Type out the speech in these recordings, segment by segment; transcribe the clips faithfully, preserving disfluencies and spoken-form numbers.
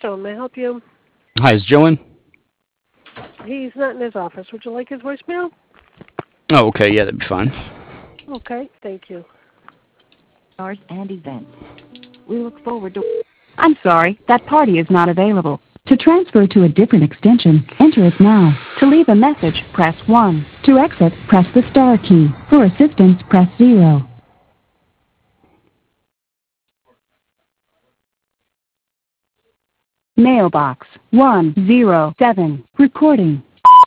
Stone. May I help you? Hi, is Joe in? He's not in his office. Would you like his voicemail? Oh, okay. Yeah, that'd be fine. Okay, thank you. Hours and events. We look forward to... I'm sorry, that party is not available. To transfer to a different extension, enter it now. To leave a message, press one. To exit, press the star key. For assistance, press zero. Mailbox one zero seven. Recording.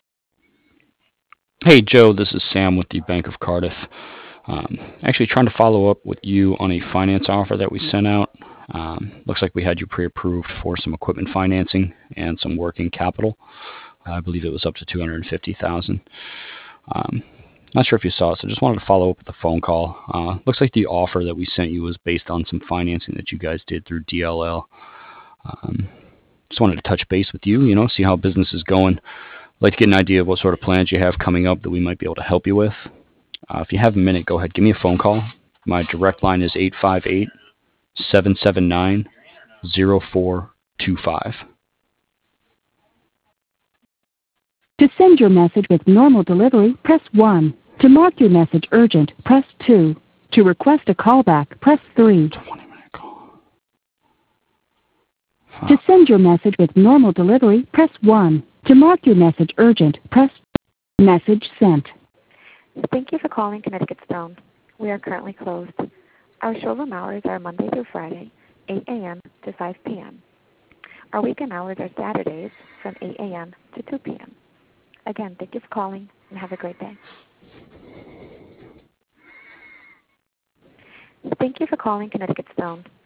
Hey, Joe, this is Sam with the Bank of Cardiff. Um, actually trying to follow up with you on a finance offer that we sent out. Um, looks like we had you pre-approved for some equipment financing and some working capital. I believe it was up to two hundred fifty thousand dollars. Um, not sure if you saw it, so just wanted to follow up with a phone call. Uh, looks like the offer that we sent you was based on some financing that you guys did through D L L. Um, just wanted to touch base with you, you know, see how business is going. I'd like to get an idea of what sort of plans you have coming up that we might be able to help you with. Uh, if you have a minute, go ahead, give me a phone call. My direct line is eight five eight, seven seven nine, zero four two five. To send your message with normal delivery, press one. To mark your message urgent, press two. To request a callback, press three. twenty-minute call. To send your message with normal delivery, press one. To mark your message urgent, press message sent. Thank you for calling Connecticut Stone. We are currently closed. Our showroom hours are Monday through Friday, eight a.m. to five p.m. Our weekend hours are Saturdays from eight a.m. to two p.m. Again, thank you for calling and have a great day. Thank you for calling Connecticut Stone.